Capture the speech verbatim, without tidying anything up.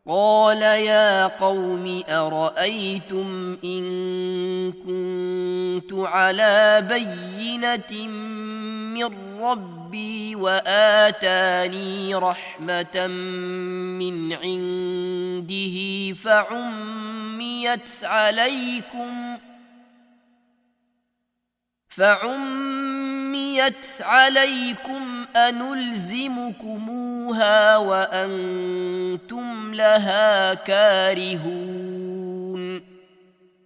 قال يا قوم أرأيتم إن كنت على بينة من ربي وآتاني رحمة من عنده فعميت عليكم فعميت عليكم أنلزمكموها وأنتم لها كارهون